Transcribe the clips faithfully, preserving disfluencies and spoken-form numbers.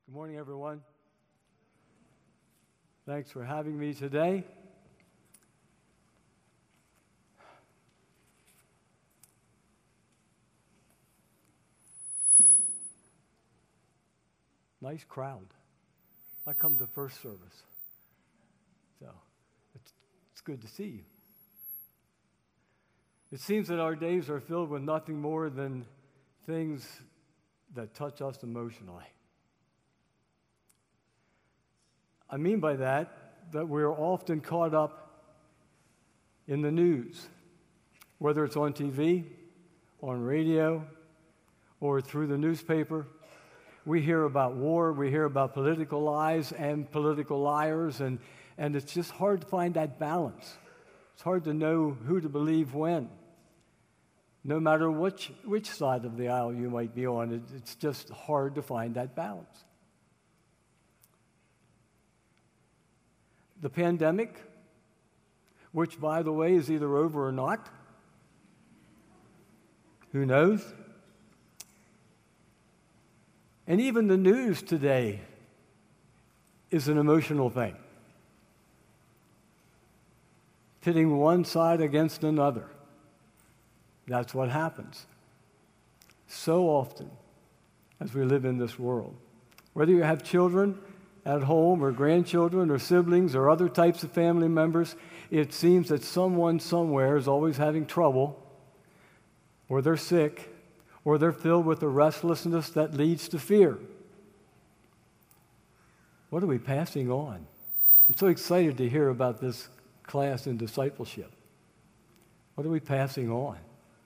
Good morning, everyone. Thanks for having me today. Nice crowd. I come to first service, so it's, it's good to see you. It seems that our days are filled with nothing more than things that touch us emotionally. I mean by that, that we're often caught up in the news, whether it's on T V, on radio, or through the newspaper. We hear about war, we hear about political lies and political liars, and, and it's just hard to find that balance. It's hard to know who to believe when. No matter which, which side of the aisle you might be on, it, it's just hard to find that balance. The pandemic, which, by the way, is either over or not, who knows? And even the news today is an emotional thing, pitting one side against another. That's what happens so often as we live in this world. Whether you have children at home or grandchildren or siblings or other types of family members, it seems that someone somewhere is always having trouble, or they're sick, or they're filled with a restlessness that leads to fear. What are we passing on? I'm so excited to hear about this class in discipleship. What are we passing on?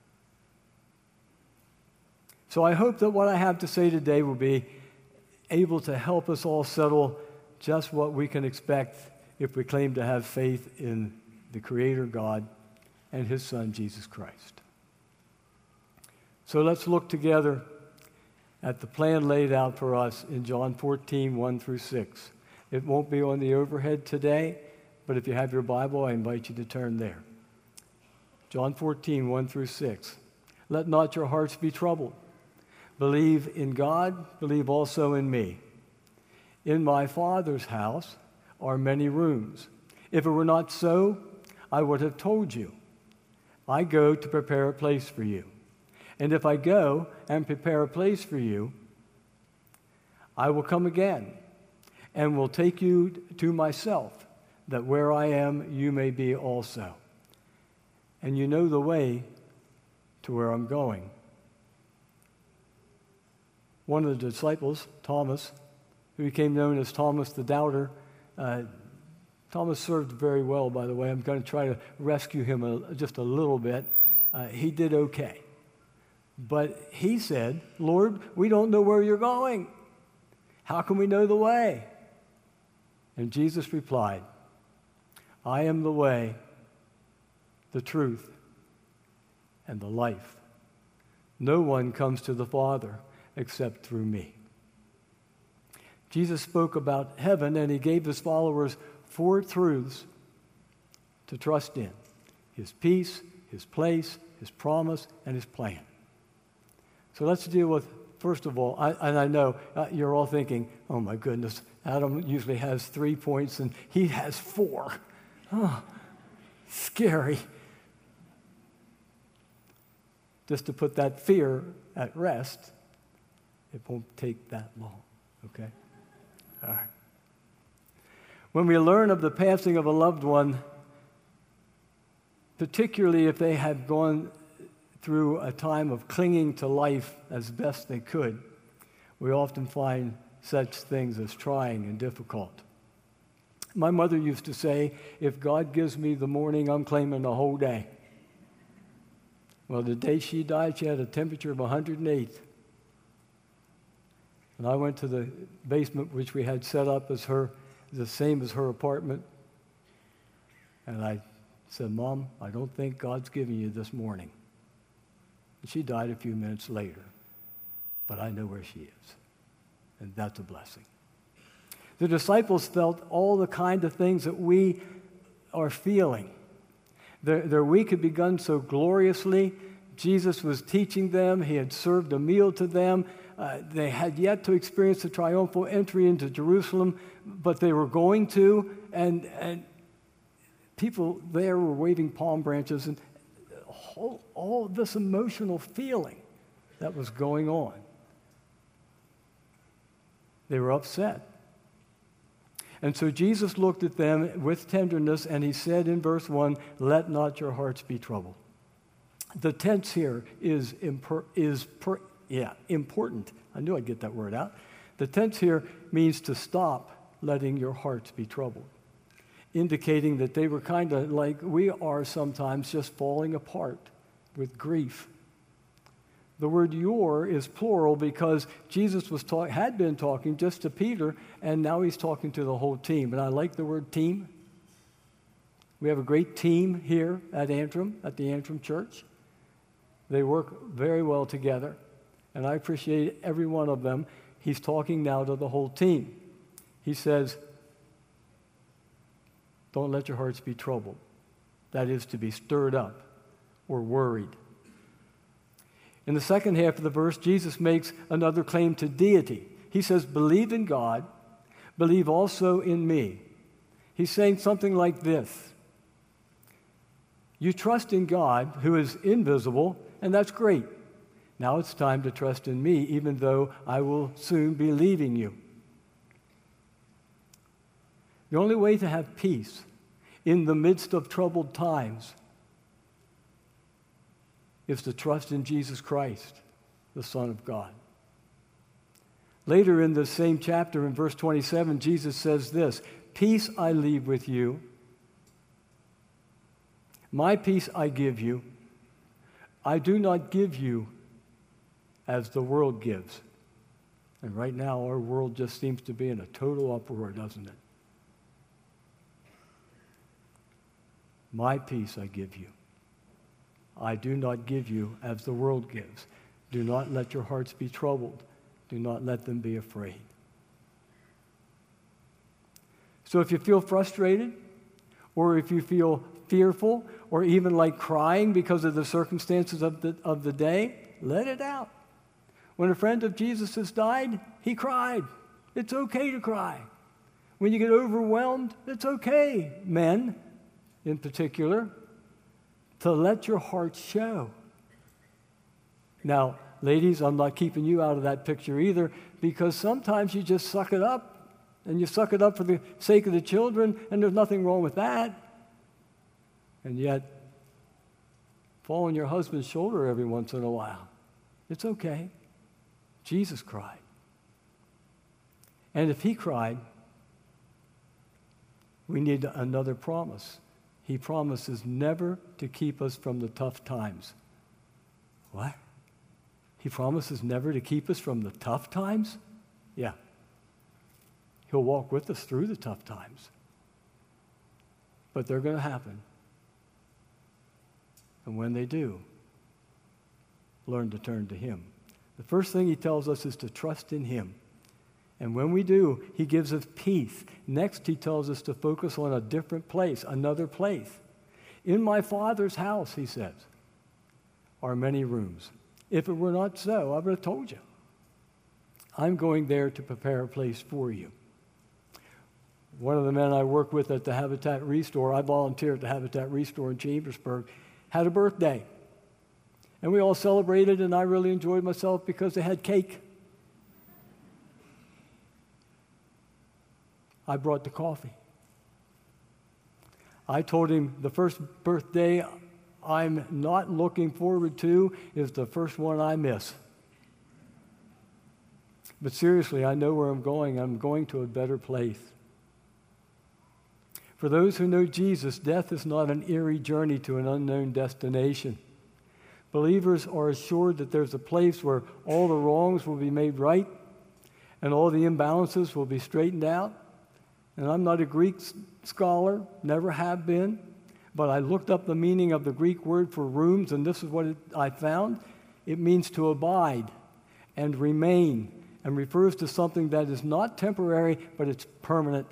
So I hope that what I have to say today will be able to help us all settle just what we can expect if we claim to have faith in the Creator God and His Son, Jesus Christ. So let's look together at the plan laid out for us in John fourteen, one through six. It won't be on the overhead today, but if you have your Bible, I invite you to turn there. John fourteen, one through six. Let not your hearts be troubled. Believe in God, believe also in me. In my Father's house are many rooms. If it were not so, I would have told you. I go to prepare a place for you. And if I go and prepare a place for you, I will come again and will take you to myself, that where I am, you may be also. And you know the way to where I'm going. One of the disciples, Thomas, who became known as Thomas the Doubter, uh, Thomas served very well, by the way. I'm going to try to rescue him a, just a little bit. Uh, he did okay. But he said, Lord, we don't know where you're going. How can we know the way? And Jesus replied, I am the way, the truth, and the life. No one comes to the Father except through me. Jesus spoke about heaven, and he gave his followers four truths to trust in: his peace, his place, his promise, and his plan. So let's deal with, first of all, I, and I know uh, you're all thinking, oh my goodness, Adam usually has three points and he has four. Oh, scary. Just to put that fear at rest, it won't take that long, okay? All right. When we learn of the passing of a loved one, particularly if they have gone through a time of clinging to life as best they could, we often find such things as trying and difficult. My mother used to say, if God gives me the morning, I'm claiming the whole day. Well, the day she died, she had a temperature of one hundred eight. And I went to the basement, which we had set up as her, the same as her apartment. And I said, Mom, I don't think God's giving you this morning. And she died a few minutes later. But I know where she is. And that's a blessing. The disciples felt all the kind of things that we are feeling. Their, their week had begun so gloriously. Jesus was teaching them. He had served a meal to them. Uh, they had yet to experience the triumphal entry into Jerusalem, but they were going to, and, and people there were waving palm branches, and all, all this emotional feeling that was going on. They were upset. And so Jesus looked at them with tenderness, and he said in verse one, "Let not your hearts be troubled." The tense here is, imper- is per- yeah, important. I knew I'd get that word out. The tense here means to stop letting your hearts be troubled, indicating that they were kind of like we are sometimes, just falling apart with grief. The word "your" is plural because Jesus was talk- had been talking just to Peter, and now he's talking to the whole team. And I like the word team. We have a great team here at Antrim, at the Antrim Church. They work very well together, and I appreciate every one of them. He's talking now to the whole team. He says, don't let your hearts be troubled. That is, to be stirred up or worried. In the second half of the verse, Jesus makes another claim to deity. He says, believe in God, believe also in me. He's saying something like this. You trust in God, who is invisible, and that's great. Now it's time to trust in me, even though I will soon be leaving you. The only way to have peace in the midst of troubled times is to trust in Jesus Christ, the Son of God. Later in the same chapter, in verse twenty-seven, Jesus says this, "Peace I leave with you. My peace I give you. I do not give you as the world gives." And right now, our world just seems to be in a total uproar, doesn't it? My peace I give you. I do not give you as the world gives. Do not let your hearts be troubled. Do not let them be afraid. So if you feel frustrated, or if you feel fearful, or even like crying because of the circumstances of the, of the day, let it out. When a friend of Jesus has died, he cried. It's okay to cry. When you get overwhelmed, it's okay, men in particular, to let your heart show. Now, ladies, I'm not keeping you out of that picture either, because sometimes you just suck it up, and you suck it up for the sake of the children, and there's nothing wrong with that. And yet, fall on your husband's shoulder every once in a while. It's okay. Jesus cried. And if he cried, we need another promise. He promises never to keep us from the tough times. What? He promises never to keep us from the tough times? Yeah. He'll walk with us through the tough times. But they're going to happen. And when they do, learn to turn to him. The first thing he tells us is to trust in him. And when we do, he gives us peace. Next, he tells us to focus on a different place, another place. In my Father's house, he says, are many rooms. If it were not so, I would have told you. I'm going there to prepare a place for you. One of the men I work with at the Habitat Restore, I volunteer at the Habitat Restore in Chambersburg, had a birthday. And we all celebrated, and I really enjoyed myself because they had cake. I brought the coffee. I told him the first birthday I'm not looking forward to is the first one I miss. But seriously, I know where I'm going. I'm going to a better place. For those who know Jesus, death is not an eerie journey to an unknown destination. Believers are assured that there's a place where all the wrongs will be made right and all the imbalances will be straightened out. And I'm not a Greek scholar, never have been, but I looked up the meaning of the Greek word for rooms, and this is what it, I found. It means to abide and remain, and refers to something that is not temporary, but it's permanent.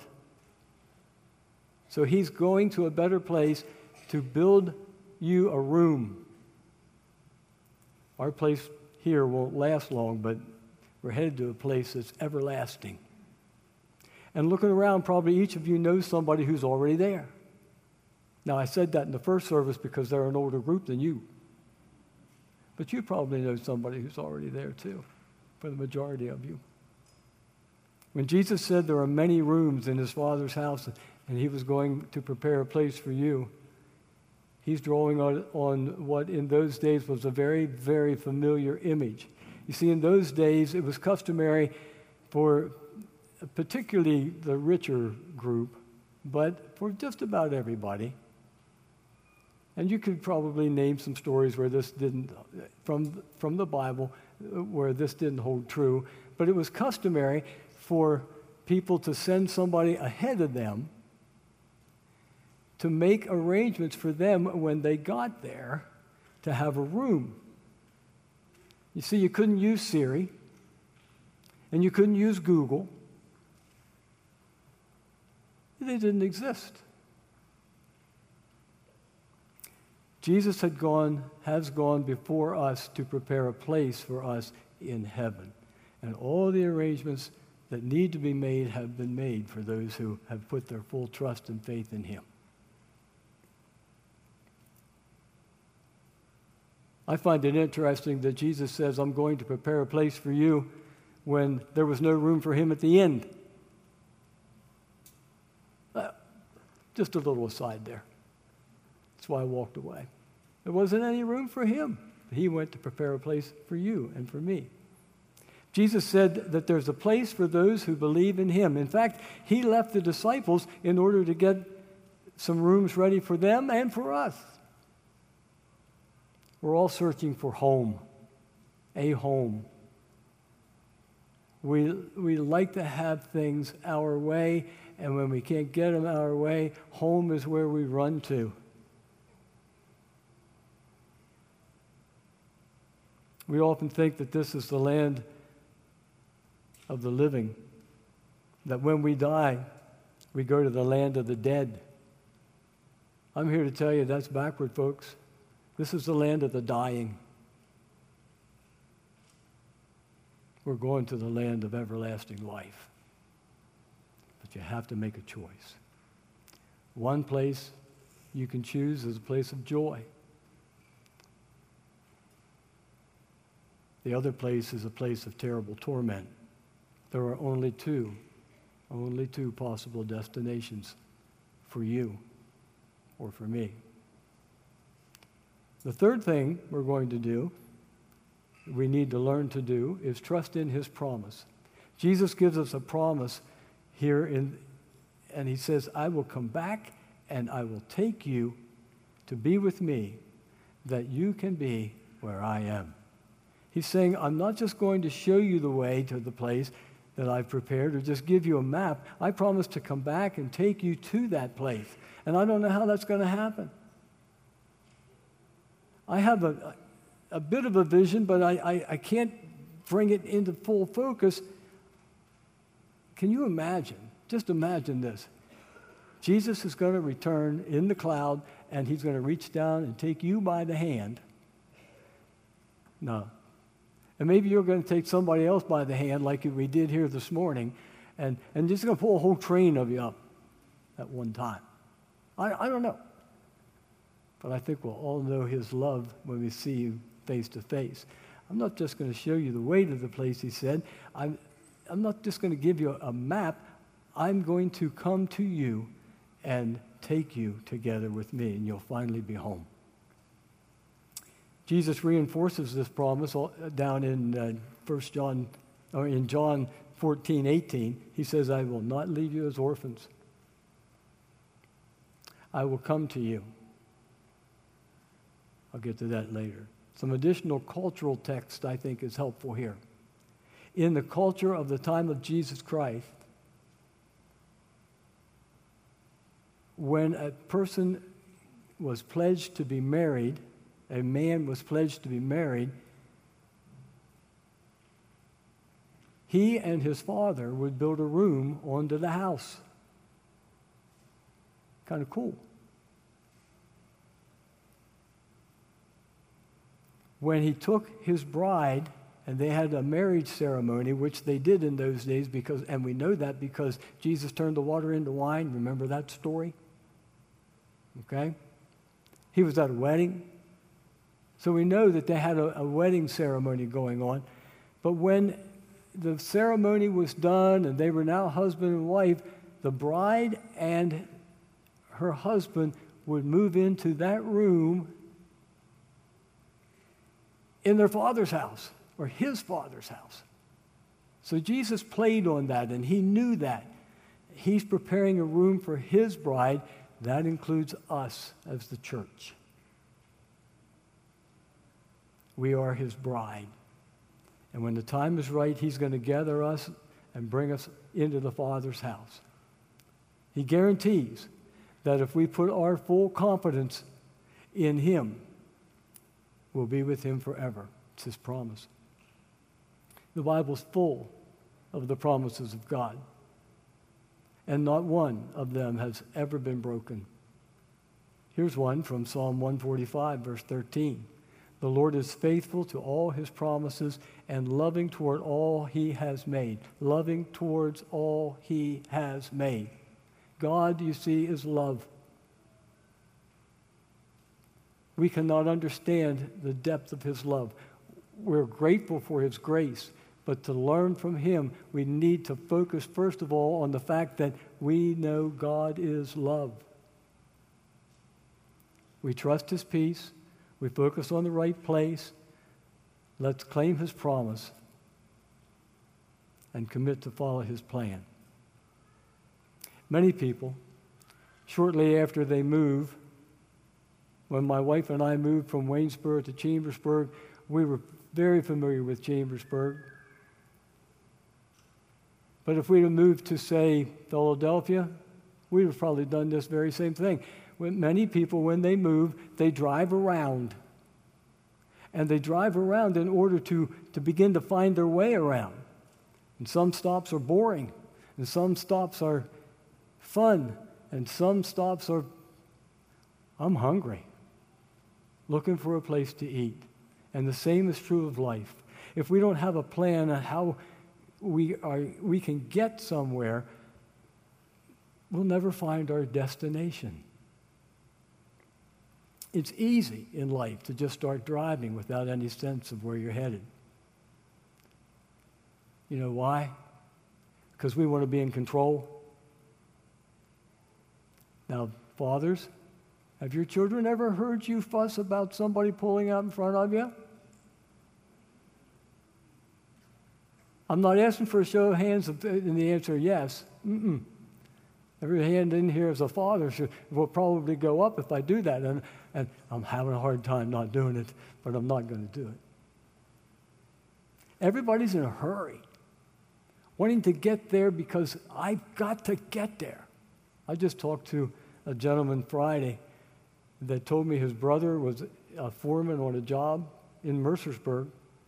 So he's going to a better place to build you a room. Our place here won't last long, but We're headed to a place that's everlasting. And looking around, probably each of you knows somebody who's already there. Now, I said that in the first service because they're an older group than you. But you probably know somebody who's already there too, for the majority of you. When Jesus said there are many rooms in his Father's house and he was going to prepare a place for you, he's drawing on, on what in those days was a very, very familiar image. You see, in those days, it was customary for particularly the richer group, but for just about everybody. And you could probably name some stories where this didn't, from, from the Bible, where this didn't hold true. But it was customary for people to send somebody ahead of them to make arrangements for them when they got there to have a room. You see, you couldn't use Siri, and you couldn't use Google. They didn't exist. Jesus had gone, has gone before us to prepare a place for us in heaven. And all the arrangements that need to be made have been made for those who have put their full trust and faith in him. I find it interesting that Jesus says, I'm going to prepare a place for you when there was no room for him at the end. Uh, just a little aside there. That's why I walked away. There wasn't any room for him. He went to prepare a place for you and for me. Jesus said that there's a place for those who believe in him. In fact, he left the disciples in order to get some rooms ready for them and for us. We're all searching for home, a home. We, we like to have things our way, and when we can't get them our way, home is where we run to. We often think that this is the land of the living, that when we die, we go to the land of the dead. I'm here to tell you that's backward, folks. This is the land of the dying. We're going to the land of everlasting life. But you have to make a choice. One place you can choose is a place of joy. The other place is a place of terrible torment. There are only two, only two possible destinations for you or for me. The third thing we're going to do, we need to learn to do, is trust in his promise. Jesus gives us a promise here, in, and he says, I will come back and I will take you to be with me, that you can be where I am. He's saying, I'm not just going to show you the way to the place that I've prepared or just give you a map. I promise to come back and take you to that place. And I don't know how that's going to happen. I have a, a bit of a vision, but I, I, I can't bring it into full focus. Can you imagine? Just imagine this. Jesus is going to return in the cloud, and he's going to reach down and take you by the hand. No. And maybe you're going to take somebody else by the hand like we did here this morning, and, and just going to pull a whole train of you up at one time. I, I don't know. But I think we'll all know his love when we see you face to face. I'm not just going to show you the way to the place, he said. I'm, I'm not just going to give you a map. I'm going to come to you and take you together with me, and you'll finally be home. Jesus reinforces this promise down in uh, First John, or in John fourteen, eighteen. He says, I will not leave you as orphans. I will come to you. I'll get to that later. Some additional cultural text I think is helpful here. In the culture of the time of Jesus Christ, when a person was pledged to be married, a man was pledged to be married, he and his father would build a room onto the house. Kind of cool. When he took his bride and they had a marriage ceremony, which they did in those days, because, and we know that because Jesus turned the water into wine. Remember that story? Okay? He was at a wedding. So we know that they had a, a wedding ceremony going on. But when the ceremony was done and they were now husband and wife, the bride and her husband would move into that room in their father's house or his father's house. So Jesus played on that, and he knew that. He's preparing a room for his bride. That includes us as the church. We are his bride. And when the time is right, he's going to gather us and bring us into the Father's house. He guarantees that if we put our full confidence in him, we'll be with him forever. It's his promise. The Bible's full of the promises of God, and not one of them has ever been broken. Here's one from Psalm one forty-five, verse thirteen. The Lord is faithful to all his promises and loving toward all he has made. Loving towards all he has made. God, you see, is love. We cannot understand the depth of his love. We're grateful for his grace, but to learn from him, we need to focus, first of all, on the fact that we know God is love. We trust his peace. We focus on the right place. Let's claim his promise and commit to follow his plan. Many people, shortly after they move, when my wife and I moved from Waynesboro to Chambersburg, we were very familiar with Chambersburg. But if we'd have moved to, say, Philadelphia, we'd have probably done this very same thing. When many people, when they move, they drive around. And they drive around in order to, to begin to find their way around. And some stops are boring, and some stops are fun, and some stops are, I'm hungry, looking for a place to eat. And the same is true of life. If we don't have a plan on how we are, we can get somewhere, we'll never find our destination. It's easy in life to just start driving without any sense of where you're headed. You know why? Because we want to be in control. Now, fathers, have your children ever heard you fuss about somebody pulling out in front of you? I'm not asking for a show of hands, and the answer is yes. Mm-mm. Every hand in here as a father should, will probably go up if I do that. And, and I'm having a hard time not doing it, but I'm not going to do it. Everybody's in a hurry, wanting to get there because I've got to get there. I just talked to a gentleman Friday that told me his brother was a foreman on a job in Mercersburg,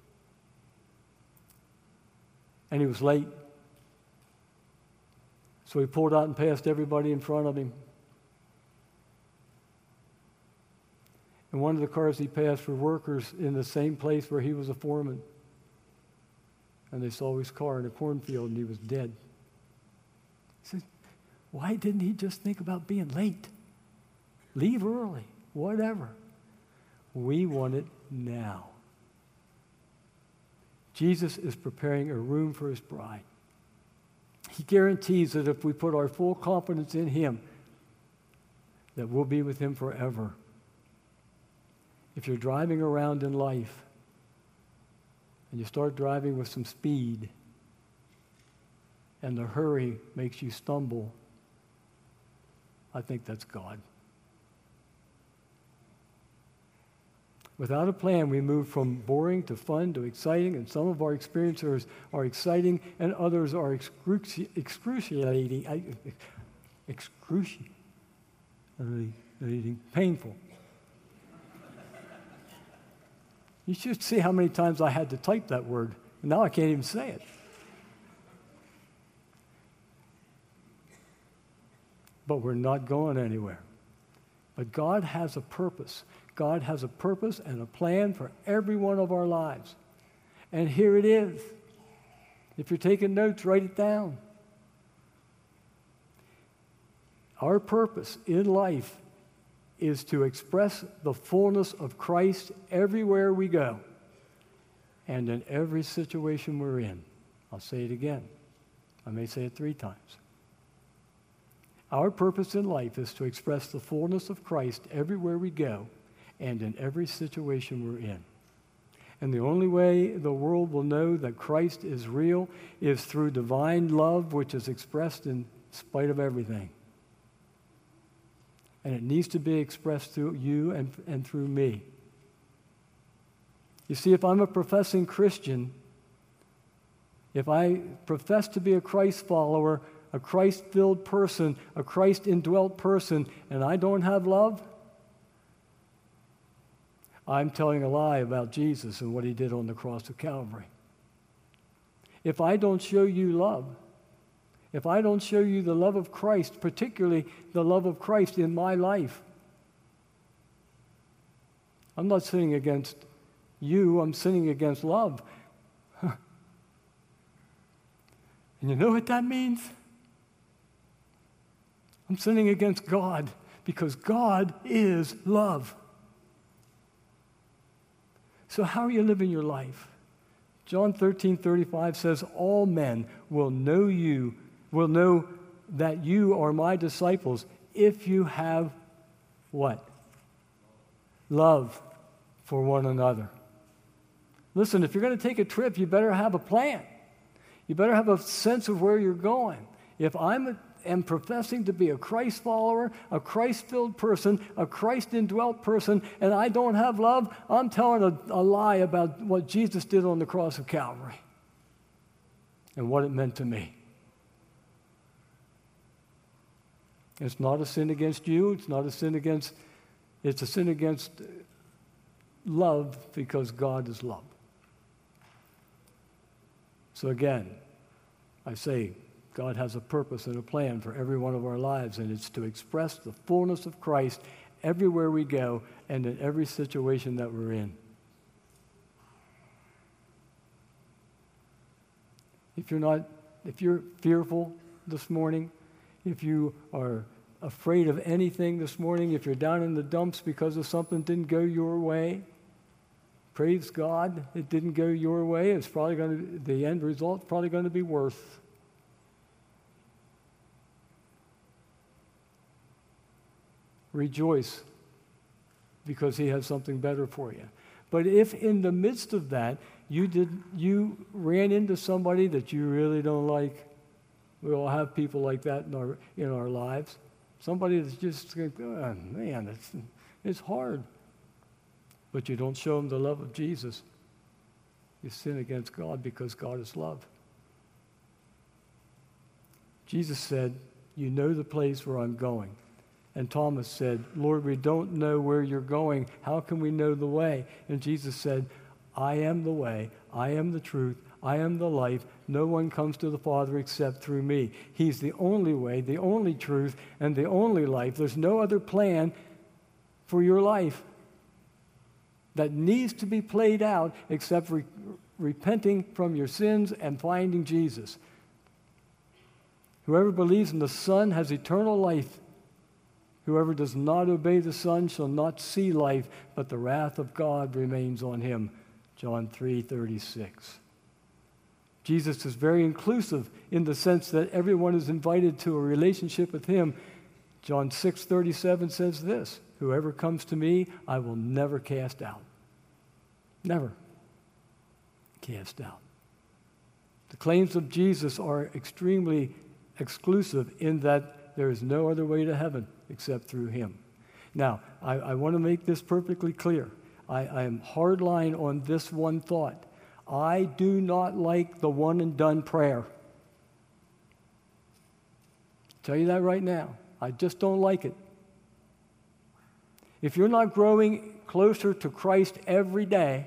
and he was late. So he pulled out and passed everybody in front of him. And one of the cars he passed were workers in the same place where he was a foreman. And they saw his car in a cornfield, and he was dead. He said, why didn't he just think about being late? Leave early, whatever. We want it now. Jesus is preparing a room for his bride. He guarantees that if we put our full confidence in him, that we'll be with him forever. If you're driving around in life and you start driving with some speed and the hurry makes you stumble, I think that's God. Without a plan, we move from boring to fun to exciting, and some of our experiences are exciting and others are excruci- excruciating, excruciating, painful. You should see how many times I had to type that word, and now I can't even say it. But we're not going anywhere. But God has a purpose. God has a purpose and a plan for every one of our lives. And here it is. If you're taking notes, write it down. Our purpose in life is to express the fullness of Christ everywhere we go and in every situation we're in. I'll say it again. I may say it three times. Our purpose in life is to express the fullness of Christ everywhere we go and in every situation we're in. And the only way the world will know that Christ is real is through divine love, which is expressed in spite of everything. And it needs to be expressed through you and, and through me. You see, if I'm a professing Christian, if I profess to be a Christ follower, a Christ-filled person, a Christ-indwelt person, and I don't have love, I'm telling a lie about Jesus and what he did on the cross of Calvary. If I don't show you love, if I don't show you the love of Christ, particularly the love of Christ in my life, I'm not sinning against you, I'm sinning against love. And you know what that means? I'm sinning against God because God is love. So how are you living your life? John thirteen thirty-five says, all men will know you, will know that you are my disciples if you have what? Love for one another. Listen, if you're going to take a trip, you better have a plan. You better have a sense of where you're going. If I'm am professing to be a Christ follower, a Christ-filled person, a Christ-indwelt person, and I don't have love, I'm telling a, a lie about what Jesus did on the cross of Calvary and what it meant to me. It's not a sin against you. It's not a sin against, it's a sin against love because God is love. So again, I say, God has a purpose and a plan for every one of our lives, and it's to express the fullness of Christ everywhere we go and in every situation that we're in. If you're not, if you're fearful this morning, if you are afraid of anything this morning, if you're down in the dumps because of something didn't go your way, praise God, it didn't go your way. It's probably going to, the end result's probably going to be worse. Rejoice because he has something better for you. But if in the midst of that you did you ran into somebody that you really don't like, we all have people like that in our in our lives. Somebody that's just oh, man, it's it's hard. But you don't show them the love of Jesus. You sin against God because God is love. Jesus said, "You know the place where I'm going." And Thomas said, "Lord, we don't know where you're going. How can we know the way?" And Jesus said, "I am the way. I am the truth. I am the life. No one comes to the Father except through me." He's the only way, the only truth, and the only life. There's no other plan for your life that needs to be played out except re- repenting from your sins and finding Jesus. Whoever believes in the Son has eternal life. Whoever does not obey the Son shall not see life, but the wrath of God remains on him. John three thirty-six. Jesus is very inclusive in the sense that everyone is invited to a relationship with him. John six thirty-seven says this, "Whoever comes to me, I will never cast out." Never cast out. The claims of Jesus are extremely exclusive in that there is no other way to heaven except through him. Now, I, I want to make this perfectly clear. I, I am hardline on this one thought. I do not like the one and done prayer. Tell you that right now. I just don't like it. If you're not growing closer to Christ every day,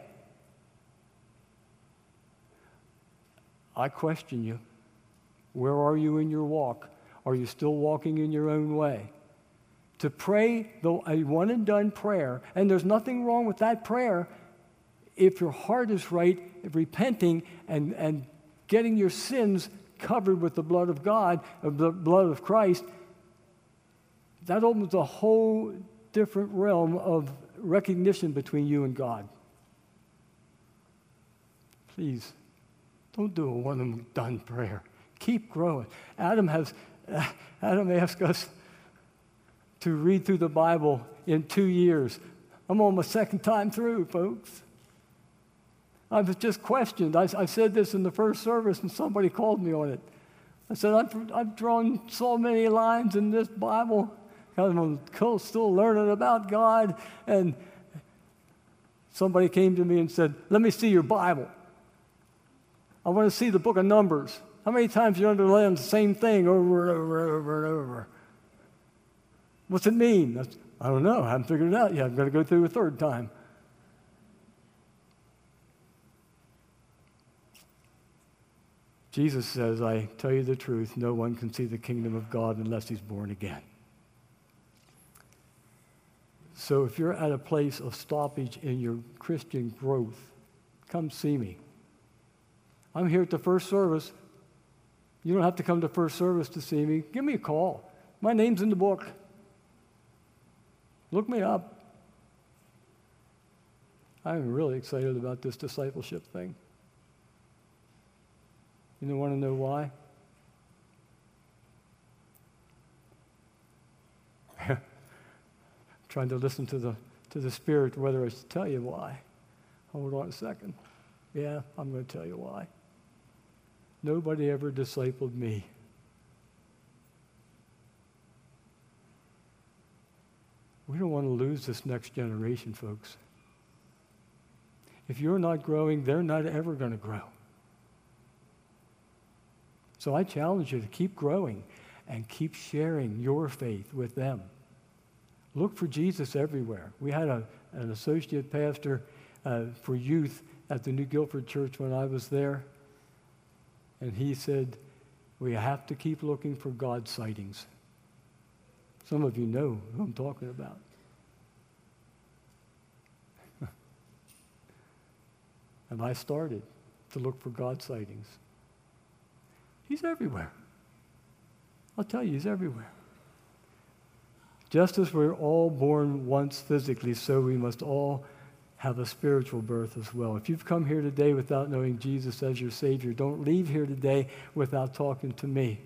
I question you. Where are you in your walk? Are you still walking in your own way? To pray the, a one and done prayer, and there's nothing wrong with that prayer if your heart is right, repenting and, and getting your sins covered with the blood of God, of the blood of Christ, that opens a whole different realm of recognition between you and God. Please, don't do a one and done prayer. Keep growing. Adam has, Adam asked us to read through the Bible in two years. I'm on my second time through, folks. I've just questioned. I, I said this in the first service, and somebody called me on it. I said, I've, I've drawn so many lines in this Bible. I'm still learning about God. And somebody came to me and said, let me see your Bible. I want to see the book of Numbers. How many times you underline the same thing over and over and over and over? What's it mean? That's, I don't know. I haven't figured it out yet. I'm going to go through a third time. Jesus says, I tell you the truth, no one can see the kingdom of God unless he's born again. So if you're at a place of stoppage in your Christian growth, come see me. I'm here at the first service. You don't have to come to first service to see me. Give me a call. My name's in the book. Look me up. I'm really excited about this discipleship thing. You want to know why? Trying to listen to the to the Spirit whether I should tell you why. Hold on a second. Yeah, I'm going to tell you why. Nobody ever discipled me. We don't want to lose this next generation, folks. If you're not growing, they're not ever going to grow. So I challenge you to keep growing and keep sharing your faith with them. Look for Jesus everywhere. We had a, an associate pastor uh, for youth at the New Guilford Church when I was there, and he said, we have to keep looking for God sightings. Some of you know who I'm talking about. And I started to look for God sightings. He's everywhere. I'll tell you, he's everywhere. Just as we're all born once physically, so we must all have a spiritual birth as well. If you've come here today without knowing Jesus as your Savior, don't leave here today without talking to me.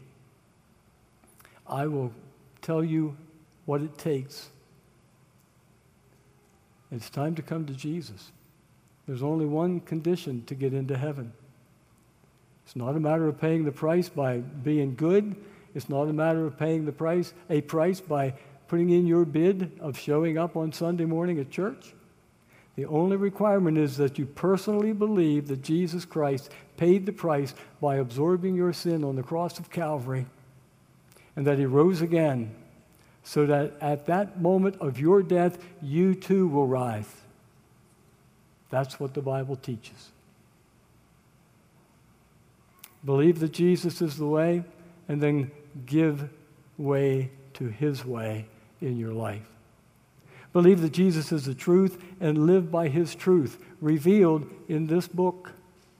I will tell you what it takes. It's time to come to Jesus. There's only one condition to get into heaven. It's not a matter of paying the price by being good. It's not a matter of paying the price, a price by putting in your bid of showing up on Sunday morning at church. The only requirement is that you personally believe that Jesus Christ paid the price by absorbing your sin on the cross of Calvary, and that he rose again, so that at that moment of your death, you too will rise. That's what the Bible teaches. Believe that Jesus is the way, and then give way to his way in your life. Believe that Jesus is the truth and live by his truth revealed in this book.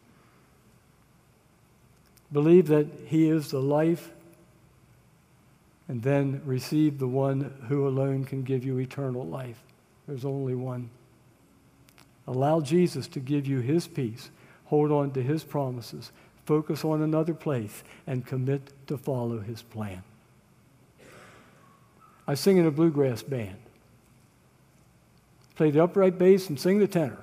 Believe that he is the life, and then receive the one who alone can give you eternal life. There's only one. Allow Jesus to give you his peace. Hold on to his promises. Focus on another place and commit to follow his plan. I sing in a bluegrass band. Play the upright bass and sing the tenor.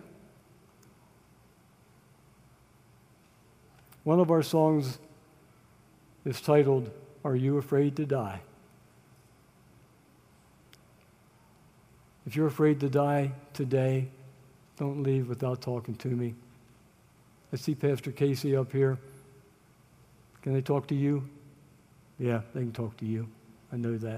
One of our songs is titled, Are You Afraid to Die? If you're afraid to die today, don't leave without talking to me. I see Pastor Casey up here. Can they talk to you? Yeah, they can talk to you. I know that.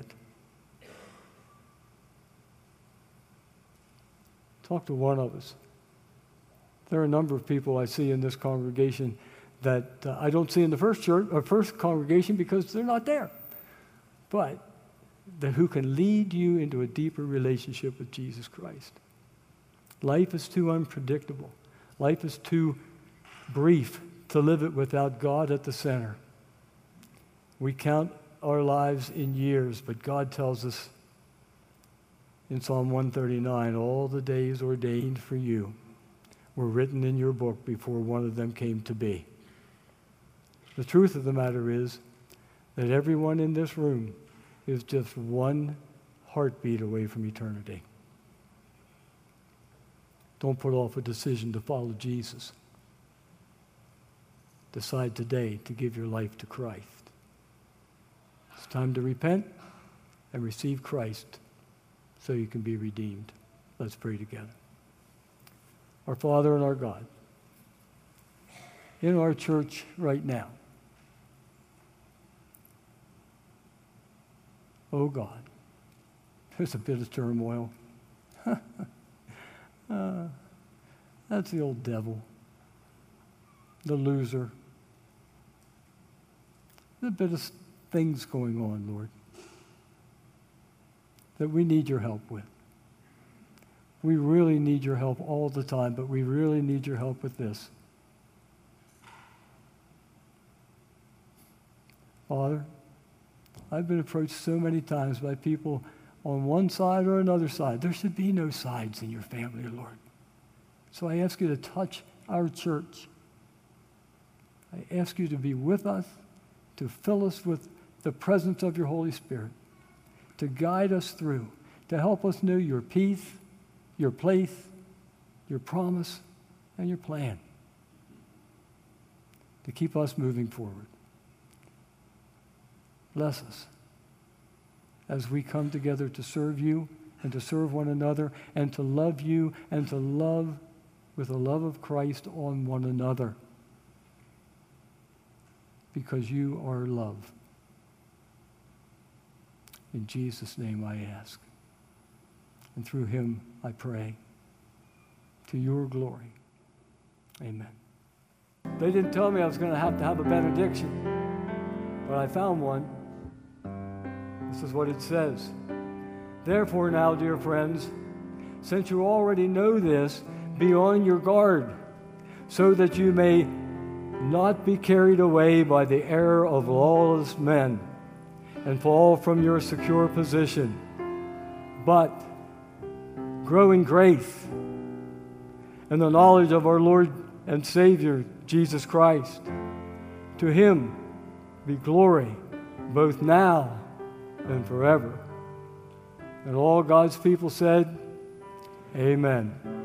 Talk to one of us. There are a number of people I see in this congregation that uh, I don't see in the first church or first congregation because they're not there. But that who can lead you into a deeper relationship with Jesus Christ. Life is too unpredictable. Life is too brief to live it without God at the center. We count our lives in years, but God tells us in Psalm one thirty-nine, all the days ordained for you were written in your book before one of them came to be. The truth of the matter is that everyone in this room is just one heartbeat away from eternity. Don't put off a decision to follow Jesus. Decide today to give your life to Christ. It's time to repent and receive Christ so you can be redeemed. Let's pray together. Our Father and our God, in our church right now, oh God, there's a bit of turmoil. uh, that's the old devil, the loser. There's a bit of things going on, Lord, that we need your help with. We really need your help all the time, but we really need your help with this. Father, I've been approached so many times by people on one side or another side. There should be no sides in your family, Lord. So I ask you to touch our church. I ask you to be with us, to fill us with the presence of your Holy Spirit, to guide us through, to help us know your peace, your place, your promise, and your plan, to keep us moving forward. Bless us as we come together to serve you and to serve one another and to love you and to love with the love of Christ on one another, because you are love. In Jesus' name I ask. And through him I pray. To your glory. Amen. They didn't tell me I was going to have to have a benediction, but I found one. This is what it says. Therefore now, dear friends, since you already know this, be on your guard, so that you may not be carried away by the error of lawless men and fall from your secure position, but grow in grace and the knowledge of our Lord and Savior, Jesus Christ. To him be glory, both now and forever. And all God's people said, amen.